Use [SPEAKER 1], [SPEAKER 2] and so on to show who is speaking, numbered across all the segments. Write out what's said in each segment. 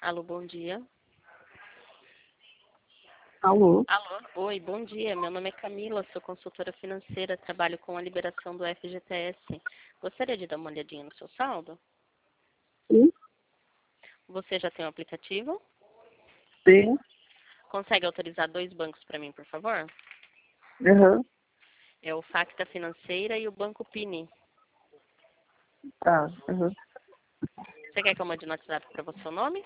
[SPEAKER 1] Alô, bom dia.
[SPEAKER 2] Alô?
[SPEAKER 1] Alô? Oi, bom dia. Meu nome é Camila, sou consultora financeira, trabalho com a liberação do FGTS. Gostaria de dar uma olhadinha no seu saldo?
[SPEAKER 2] Sim,
[SPEAKER 1] Você já tem o aplicativo?
[SPEAKER 2] sim.
[SPEAKER 1] Consegue autorizar 2 bancos para mim, por favor?
[SPEAKER 2] Aham.
[SPEAKER 1] É o Facta Financeira e o Banco Pini.
[SPEAKER 2] Tá. Aham.
[SPEAKER 1] Você quer que eu mande no WhatsApp para você o nome?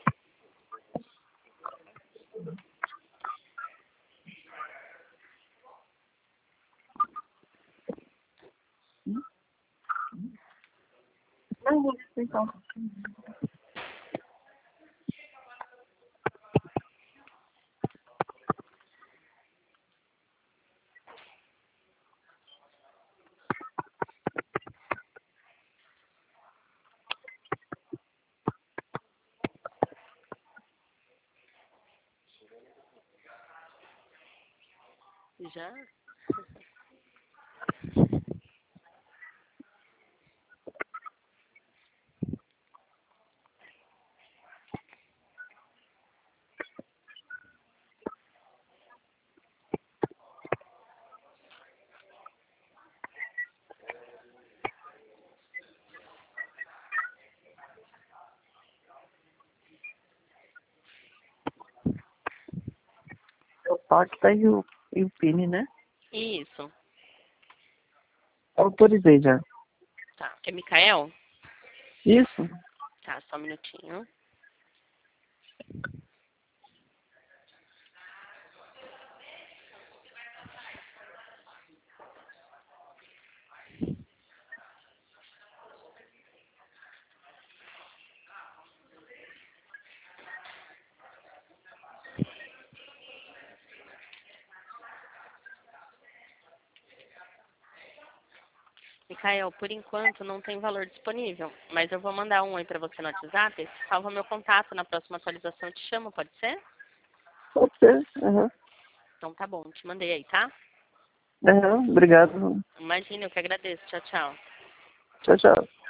[SPEAKER 2] Não, vou então.
[SPEAKER 1] Já?
[SPEAKER 2] É o Pacta e o PIN, né?
[SPEAKER 1] Isso.
[SPEAKER 2] Autorizei já.
[SPEAKER 1] Tá. É Micael?
[SPEAKER 2] Isso?
[SPEAKER 1] Tá, só um minutinho. Micael, por enquanto não tem valor disponível, mas eu vou mandar um aí para você no WhatsApp. Salva meu contato, na próxima atualização eu te chamo, pode ser?
[SPEAKER 2] Pode ser. Aham.
[SPEAKER 1] Então tá bom, te mandei aí, tá?
[SPEAKER 2] Aham. Obrigado.
[SPEAKER 1] Imagina, eu que agradeço. Tchau, tchau.
[SPEAKER 2] Tchau, tchau.